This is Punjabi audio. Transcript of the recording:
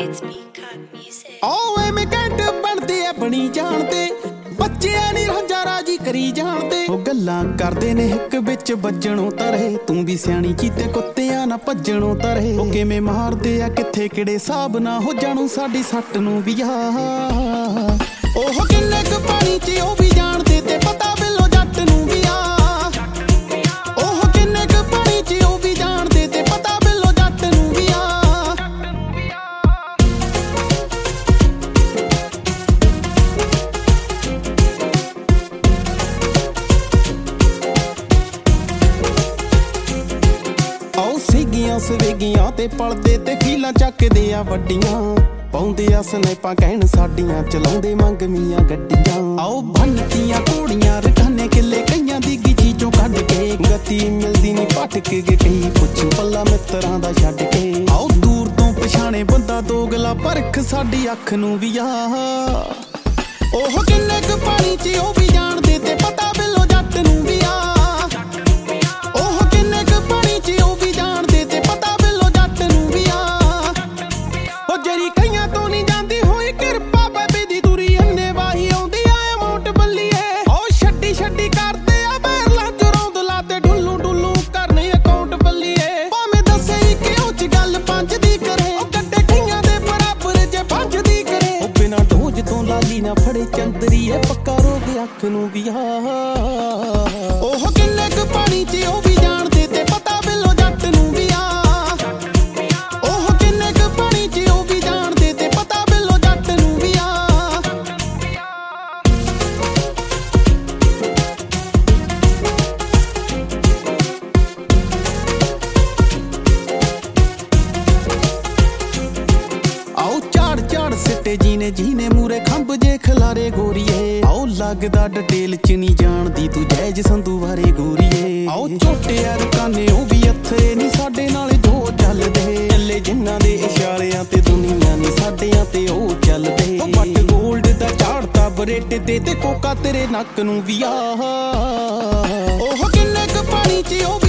It's Peacock Music. ਓ ਐਵੇਂ ਘੰਟ ਬਣਦੇ ਐ ਬਣੀ ਜਾਣਦੇ ਬੱਚਿਆਂ ਨੀ ਰਾਂਝਾ ਰਾਜੀ ਕਰੀ ਜਾਣਦੇ ਉਹ ਗੱਲਾਂ ਕਰਦੇ ਨੇ ਹਿੱਕ ਵਿੱਚ ਵੱਜਣੋਂ ਤਰੇ ਤੂੰ ਵੀ ਸਿਆਣੀ ਚੀਤੇ ਕੁੱਤਿਆਂ ਨਾ ਭੱਜਣੋਂ ਤਰੇ ਉਹ ਕਿਵੇਂ ਮਾਰਦੇ ਆ ਕਿੱਥੇ ਕਿਹੜੇ ਹਿਸਾਬ ਨਾ ਹੋ ਜਾਣੂ ਸਾਡੀ ਸੱਟ ਨੂੰ ਵੀ ਆ ਉਹ ਕਿੰਨੇ ਕੁ ਪਾਣੀ 'ਚ ਉਹ ਵੀ ਜਾਣਦੇ ਤੇ ਪਤਾ ਬਿੱਲੋ ਜੱਟ ਨੂੰ ਵੀ ਆ ਉਹ ਕਿੰਨੇ ਕੁ ਪਾਣੀ 'ਚ ਉਹ ਵੀ ਜਾਣਦੇ ਤੇ ਪਤਾ ਬਿੱਲੋ ਜੱਟ ਨੂੰ ਵੀ ਆ ਆਓ ਸਿੱਗੀਆਂ ਸਵੇਗੀਆਂ ਤੇ ਪਲਦੇ ਤੇ ਫੀਲਾਂ ਚੱਕਦੇ ਆ ਵੱਡੀਆਂ ਪਾਉਂਦੇ ਆ ਸਨੈਪਾਂ ਕਹਿਣ ਸਾਡੀਆਂ ਚਲਾਉਂਦੇ ਮੰਗਮੀਆਂ ਗੱਡੀਆਂ ਆਓ ਬੰਨਤੀਆਂ ਘੋੜੀਆਂ ਰਖਾਨੇ ਕਿੱਲੇ ਕਈਆਂ ਦੀ ਗਿੱਜੀ ਚੋਂ ਕੱਢ ਕੇ ਗਤੀ ਮਿਲਦੀ ਨੀ ਭਟਕ ਗਏ ਕਈ ਪੁੱਛ ਪੱਲਾ ਮਿੱਤਰਾਂ ਦਾ ਛੱਡ ਕੇ ਆਓ ਦੂਰ ਤੋਂ ਪਛਾਣੇ ਬੰਦਾ ਦੋਗਲਾ ਪਰਖ ਸਾਡੀ ਅੱਖ ਨੂੰ ਵੀ ਆ ਉਹ ਕਿੰਨੇ ਕੁ ਪਾਣੀ 'ਚ ਉਹ ਵੀ ਜਾਣਦੇ ਤੇ ਪਤਾ ਬਿੱਲੋ ਜੱਟ ਨੂੰ ਵੀ ਆ ਉਹ ਕਿੰਨੇ ਕੁ ਪਾਣੀ 'ਚ ਉਹ ਵੀ ਜਾਣਦੇ ਤੇ ਪਤਾ ਬਿੱਲੋ ਜੱਟ ਨੂੰ ਵੀ ਆ ਉਹ ਜਿਹੜੀ ਕਈਆਂ ਤੋਂ ਨਹੀਂ ਜਾਂਦੀ ਹੋਈ ਕਿਰਪਾ ਬੇਬੀ ਦੀ ਦੂਰੀ ਅੰਨੇ ਵਾਹੀ ਆਉਂਦੀ ਆ ਅਮਾਉਂਟ ਬੱਲੀਏ ਉਹ ਛੱਡੀ ਕਰਦੇ ਆ ਬੈਰਲਾਂ ਚ ਰੌਂਦ ਲਾਤੇ ਢੁੱਲੂ ਢੁੱਲੂ ਕਰਨੇ ਅਕਾਊਂਟ ਬੱਲੀਏ ਭਾਵੇਂ ਦੱਸੇ ਕਿ ਉਹ ਚ ਗੱਲ ਪੰਜ ਦੀ ਕਰੇ ਉਹ ਕੱਟੇ ਕਈਆਂ ਦੇ ਬਰਾਬਰ ਜੇ ਪੰਜ ਦੀ ਕਰੇ ਉਹ ਬਿਨਾਂ ਢੋਜ ਤੋਂ ਲਾਲੀ ਨਾ ਫੜੇ ਚੰਦਰੀ ਐ ਪੱਕਾ ਰੋਗ ਅੱਖ ਨੂੰ ਵੀ ਆ ਉਹ ਕਿੰਨੇ ਕੁ ਪਾਣੀ 'ਚ ਉਹ ਵੀ ਜਾਣਦੇ ਤੇ ਪਤਾ ਬਿੱਲੋ ਜੱਟ ਨੂੰ ਵੀ ਆ ਉਹ ਕਿੰਨੇ ਕੁ ਪਾਣੀ 'ਚ ਉਹ ਵੀ ਜਾਣਦੇ ਤੇ ਪਤਾ ਬਿੱਲੋ ਜੱਟ ਨੂੰ ਵੀ ਆ ਆਓ ਝਾੜ ਸਿੱਟੇ ਜੀਨੇ ਮੂਰੇ ਖੰਭ ਜੇ ਖਲਾਰੇ ਗੋਰੀਏ ਆਓ ਲੱਗਦਾ ਡਿਟੇਲ 'ਚ ਨਹੀਂ ਜਾਣਦੀ ਤੂੰ ਜੈਜ ਸੰਧੂ ਬਾਰੇ ਗੋਰੀਏ ਆਓ ਝੋਟੇ ਰਕਾਨੇ ਉਹ ਵੀ ਅੱਥੇ ਨਹੀਂ ਸਾਡੇ ਨਾਲ ਜੋ ਚੱਲਦੇ ਚੱਲੇ ਜਿਨ੍ਹਾਂ ਦੇ ਇਸ਼ਾਰਿਆਂ ਤੇ ਦੁਨੀਆ ਨਹੀਂ ਸਾਡਿਆਂ ਤੇ ਉਹ ਚੱਲਦੇ ਉਹ ਬੱਟ ਗੋਲਡ ਦਾ ਝਾੜਤਾ ਬਰੇਟੇ ਤੇ ਕੋਕਾ ਤੇਰੇ ਨੱਕ ਨੂੰ ਵੀ ਆ ਉਹ ਕਿੰਨੇ ਕੁ ਪਾਣੀ 'ਚ ਉਹ